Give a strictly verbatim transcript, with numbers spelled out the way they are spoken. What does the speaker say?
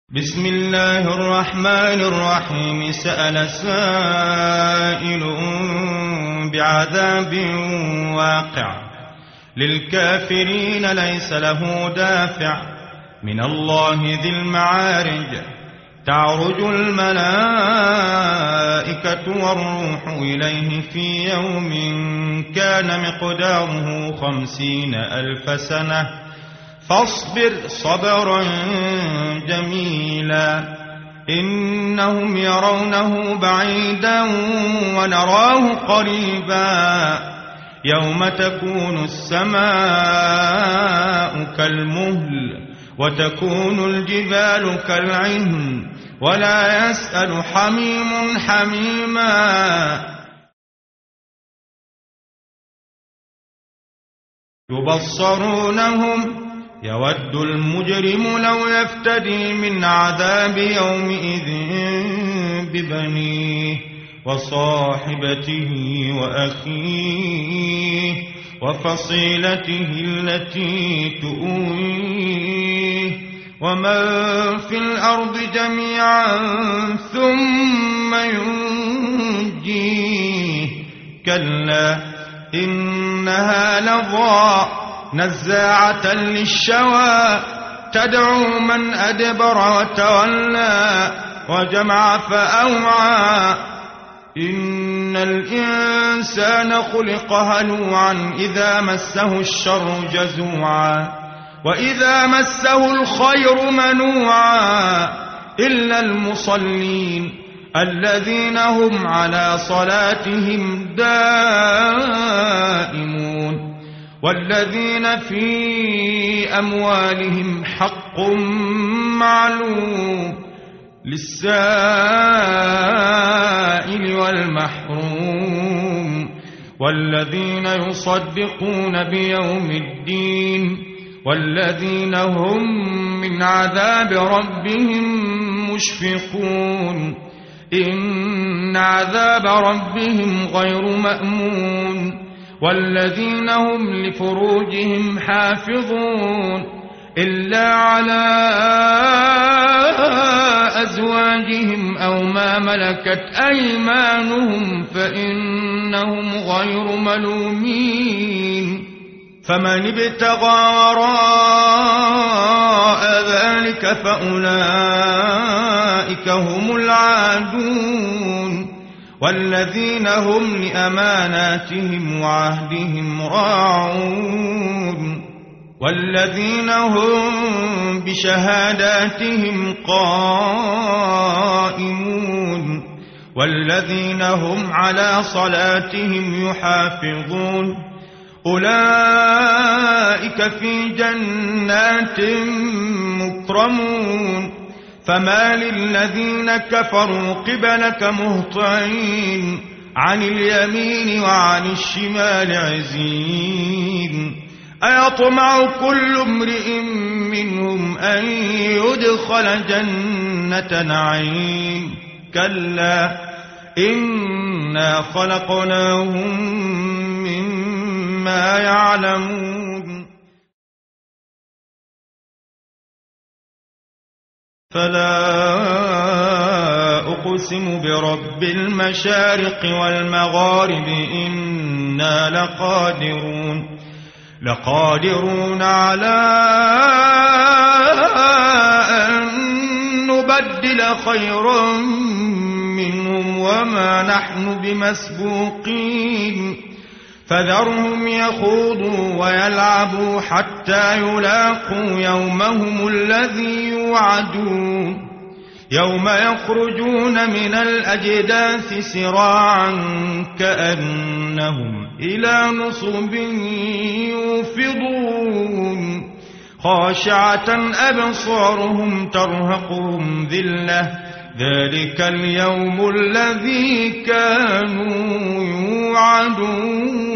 بسم الله الرحمن الرحيم. سأل سائل بعذاب واقع للكافرين ليس له دافع من الله ذي المعارج. تعرج الملائكة والروح إليه في يوم كان مقداره خمسين ألف سنة فاصبر صبرا جميلا. إنهم يرونه بعيدا ونراه قريبا. يوم تكون السماء كالمهل وتكون الجبال كالعهن ولا يسأل حميم حميما. يبصرونهم يود المجرم لو يفتدي من عذاب يومئذ ببنيه وصاحبته وأخيه وفصيلته التي تؤويه ومن في الأرض جميعا ثم ينجيه. كلا إنها لظى نزاعة للشوى تدعو من أدبر وتولى وجمع فأوعى. إن الإنسان خلق هلوعا إذا مسه الشر جزوعا وإذا مسه الخير منوعا إلا المصلين الذين هم على صلاتهم دائمون والذين في أموالهم حق معلوم للسائل والمحروم والذين يصدقون بيوم الدين والذين هم من عذاب ربهم مشفقون. إن عذاب ربهم غير مأمون والذين هم لفروجهم حافظون إلا على أزواجهم أو ما ملكت أيمانهم فإنهم غير ملومين. فمن ابتغى وراء ذلك فأولئك هم العادون والذين هم لأماناتهم وعهدهم راعون والذين هم بشهاداتهم قائمون والذين هم على صلاتهم يحافظون. أولئك في جنات مكرمون. فما للذين كفروا قبلك مهطعين عن اليمين وعن الشمال عزين. أيطمع كل امرئ منهم أن يدخل جنة نعيم. كلا إنا خلقناهم مما يعلمون. فلا أقسم برب المشارق والمغارب إنا لقادرون لقادرون على أن نبدل خيرا منهم وما نحن بمسبوقين. فذرهم يخوضوا ويلعبوا حتى يلاقوا يومهم الذي يوعدون. يوم يخرجون من الأجداث سراعا كأنهم إلى نصب يوفضون. خاشعة أبصارهم ترهقهم ذلة ذلك اليوم الذي كانوا يوعدون.